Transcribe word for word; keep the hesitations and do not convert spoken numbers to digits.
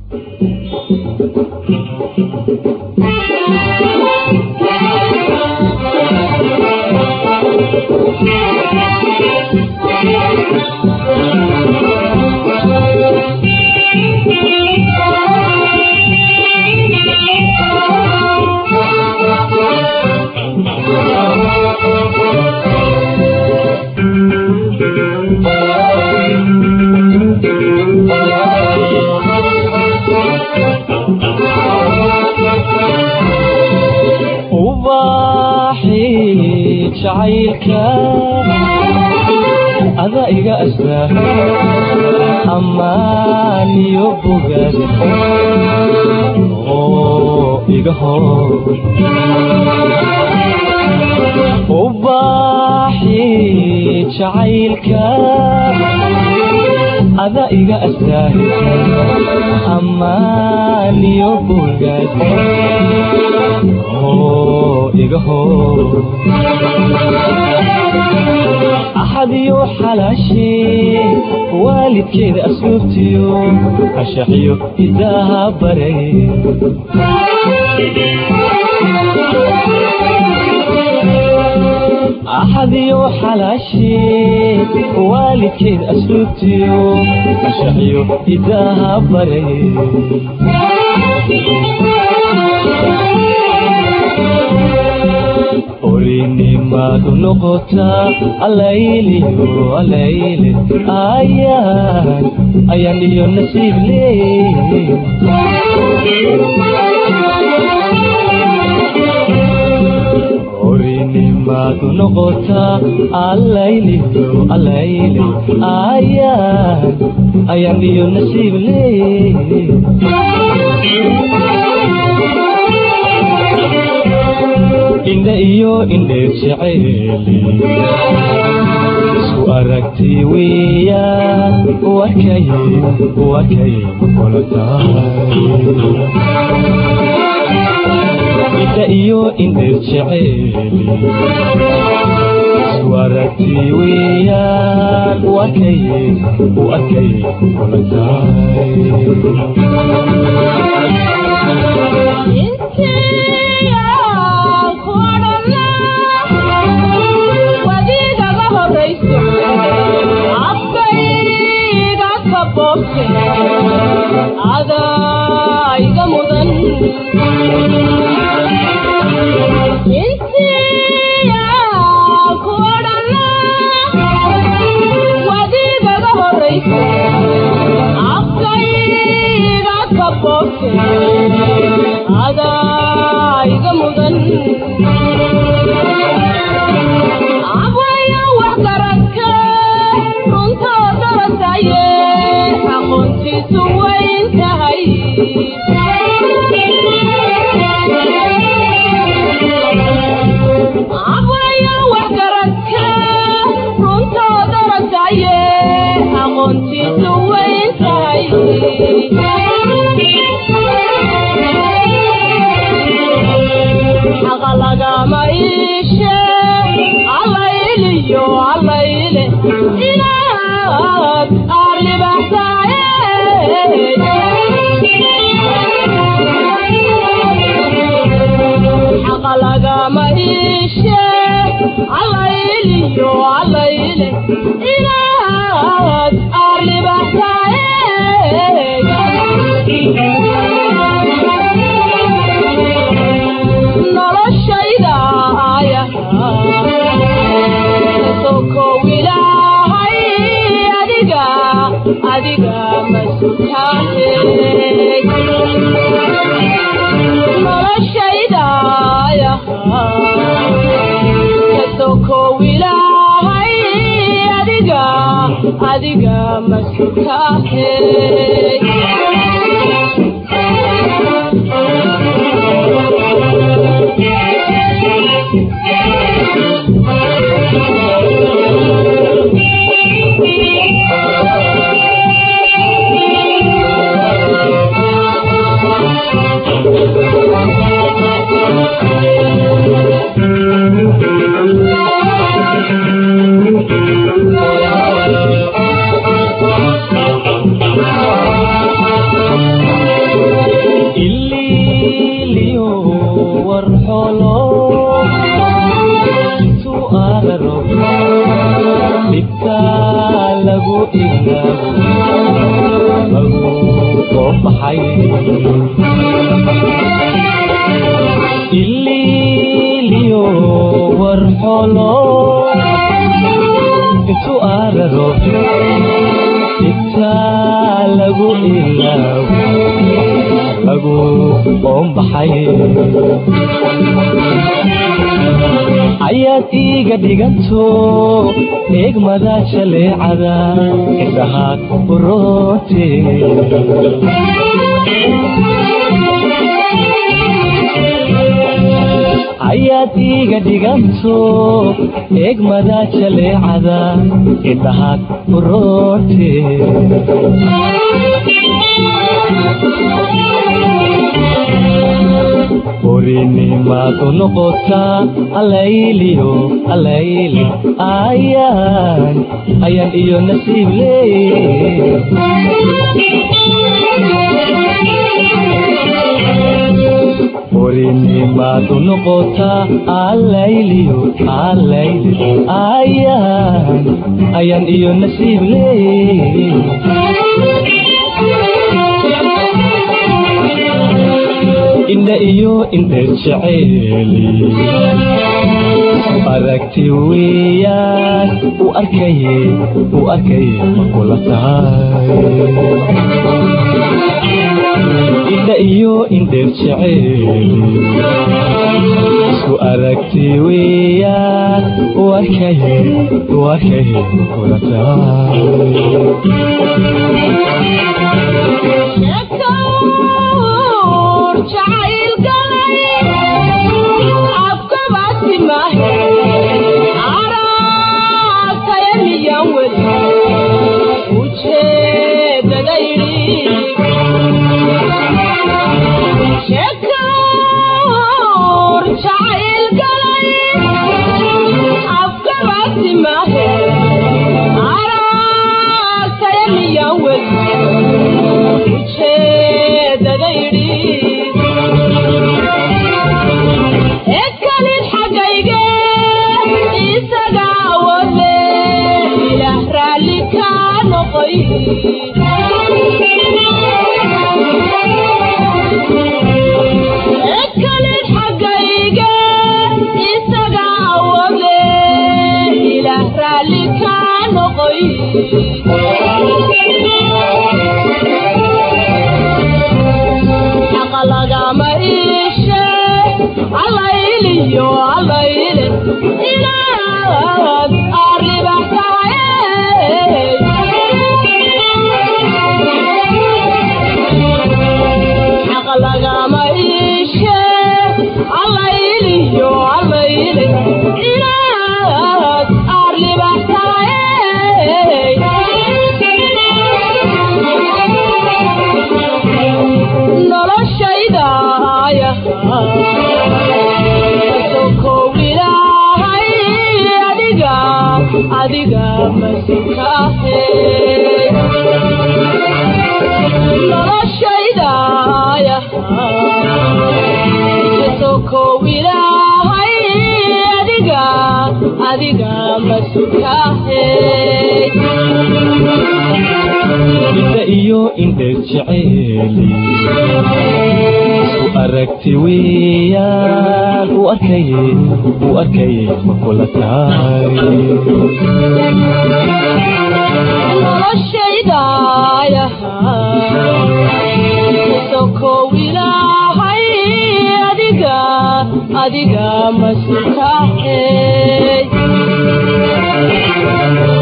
أشحيو إذا بري أحد حلاشي والدكيد أسلوبتيو أشحيو إذا بري أريني ما دنقطة الليلي الليلي أيان أيان لي النصيب لي أريني ما دنقطة الليلي الليلي أيان أيان لي النصيب لي inda iyo indheer jacayli isku aragti weeyaan wakay wakay kula tahay inda iyo indheer jacayli isku aragti weeyaan wakay wakay kula tahay هذا يقمضن انت يا كورنا وديك ظهري عقيد عقبك هذا يقمضن عبويا وحضرك كنت درسي كنت سويت هاي عبويا وحضرك كنت درسي كنت سويت هاي حغلق ما يشي الله يليو الله يلي إلهك أرلي بحثاي حغلق ما يشي الله يليو الله يلي إلهك أرلي بحثاي adiga masutaate noloshayda kasoko wilaahay adiga adiga masutaate وبحي اللي ليو ورحلو انتو أررو لغو إلاو لغو قوم بحي ayaad iiga dhiganto eegmada shaleecada indhahaad uroote ayaad iiga dhiganto eegmada shaleecada indhahaad uroote Orini mato nokota alailio alaili ayan ayan iyo nasible Orini mato nokota alailio alaili ayan ayan iyo nasible inda iyo inda jacayli aragti weeyaan u arkaye u arkaye kula tahay inda iyo inda jacayli u aragti weeyaan u arkaye u arkaye kula tahay Child galay afka basima ara taymiyan wal uche dadairi shekor child galay afka basima ara taymiyan wal uche dadairi أكلت حقيقة يستقعوا إلى رالي كانوا قوي أقلق مريشة الله إليو الله إلي إلى أرلي بحتاي laga maisha Allah iliyo Allah ili inaad arli baxtay noloshayda ya soko wilahay adiga adiga masikahe noloshayda soko wilahay adiga adiga masukahe inda iyo inda jacayli aragti weeyaan u arkaye u arkaye kula tahay noloshayda soko wilahay adiga adiga masukahe